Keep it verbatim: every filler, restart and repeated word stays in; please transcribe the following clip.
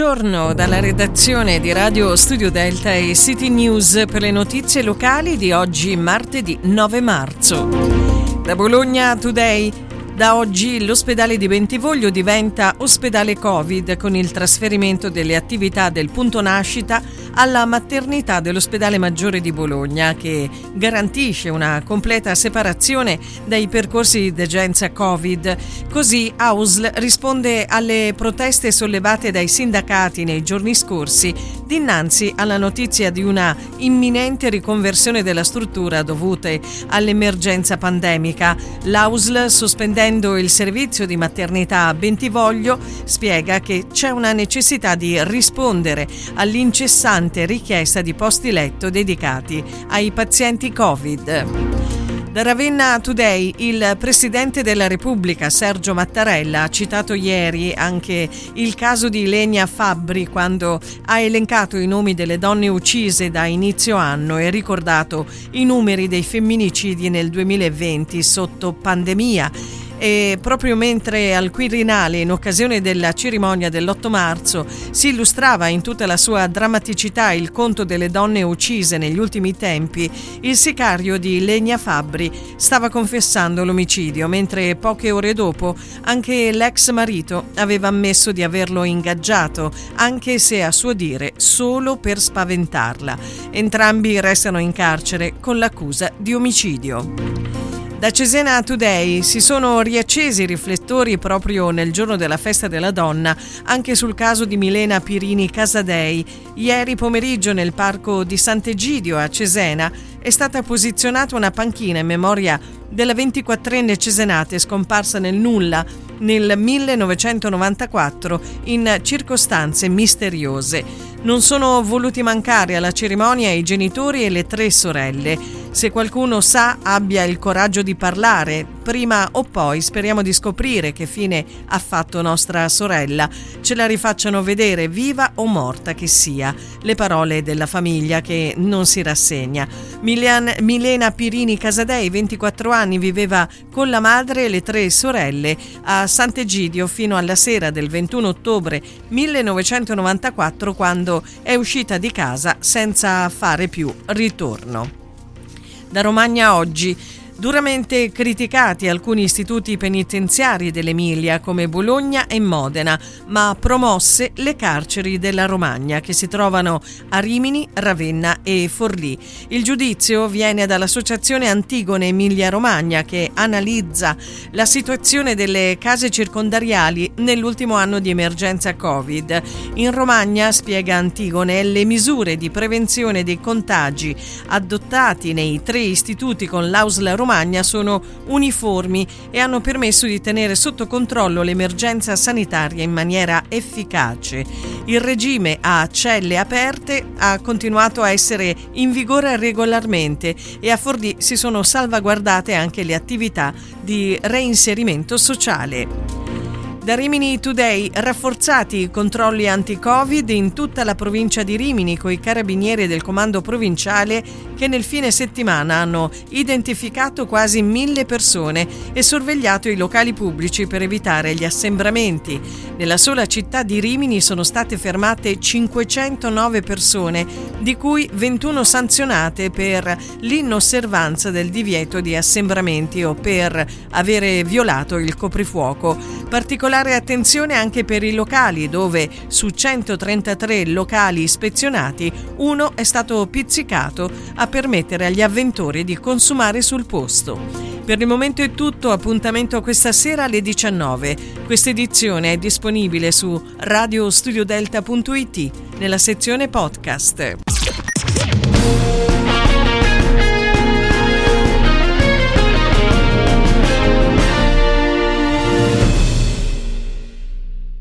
Buongiorno dalla redazione di Radio Studio Delta e City News per le notizie locali di oggi, martedì nove marzo. Da Bologna Today. Da oggi l'ospedale di Bentivoglio diventa ospedale Covid con il trasferimento delle attività del punto nascita alla maternità dell'ospedale maggiore di Bologna, che garantisce una completa separazione dai percorsi di degenza Covid. Così A U S L risponde alle proteste sollevate dai sindacati nei giorni scorsi dinanzi alla notizia di una imminente riconversione della struttura dovute all'emergenza pandemica. L'A U S L, sospendendo il servizio di maternità a Bentivoglio, spiega che c'è una necessità di rispondere all'incessante richiesta di posti letto dedicati ai pazienti Covid. Da Ravenna Today, il Presidente della Repubblica Sergio Mattarella ha citato ieri anche il caso di Lenia Fabbri quando ha elencato i nomi delle donne uccise da inizio anno e ricordato i numeri dei femminicidi nel duemilaventi sotto pandemia. E proprio mentre al Quirinale, in occasione della cerimonia dell'otto marzo, si illustrava in tutta la sua drammaticità il conto delle donne uccise negli ultimi tempi, il sicario di Lenia Fabbri stava confessando l'omicidio, mentre poche ore dopo anche l'ex marito aveva ammesso di averlo ingaggiato, anche se a suo dire solo per spaventarla. Entrambi restano in carcere con l'accusa di omicidio. Da Cesena Today si sono riaccesi i riflettori proprio nel giorno della festa della donna anche sul caso di Milena Pirini Casadei. Ieri pomeriggio nel parco di Sant'Egidio a Cesena è stata posizionata una panchina in memoria della ventiquattrenne cesenate scomparsa nel nulla nel millenovecentonovantaquattro in circostanze misteriose. Non sono voluti mancare alla cerimonia i genitori e le tre sorelle. Se qualcuno sa, abbia il coraggio di parlare. Prima o poi speriamo di scoprire che fine ha fatto nostra sorella. Ce la rifacciano vedere, viva o morta che sia. Le parole della famiglia che non si rassegna. Milian, Milena Pirini Casadei, ventiquattro anni, viveva con la madre e le tre sorelle a Sant'Egidio fino alla sera del ventuno ottobre millenovecentonovantaquattro, quando è uscita di casa senza fare più ritorno. Da Romagna Oggi. Duramente criticati alcuni istituti penitenziari dell'Emilia come Bologna e Modena, ma promosse le carceri della Romagna che si trovano a Rimini, Ravenna e Forlì. Il giudizio viene dall'associazione Antigone Emilia Romagna, che analizza la situazione delle case circondariali nell'ultimo anno di emergenza Covid. In Romagna, spiega Antigone, le misure di prevenzione dei contagi adottati nei tre istituti con l'A U S L Romagna sono uniformi e hanno permesso di tenere sotto controllo l'emergenza sanitaria in maniera efficace. Il regime a celle aperte ha continuato a essere in vigore regolarmente e a Forlì si sono salvaguardate anche le attività di reinserimento sociale. Da Rimini Today, rafforzati i controlli anti-Covid in tutta la provincia di Rimini coi carabinieri del comando provinciale che nel fine settimana hanno identificato quasi mille persone e sorvegliato i locali pubblici per evitare gli assembramenti. Nella sola città di Rimini sono state fermate cinquecentonove persone, di cui ventuno sanzionate per l'inosservanza del divieto di assembramenti o per avere violato il coprifuoco. Particolare attenzione anche per i locali, dove su centotrentatré locali ispezionati uno è stato pizzicato a permettere agli avventori di consumare sul posto. Per il momento è tutto, appuntamento a questa sera alle diciannove. Questa edizione è disponibile su radio studio delta punto it nella sezione podcast.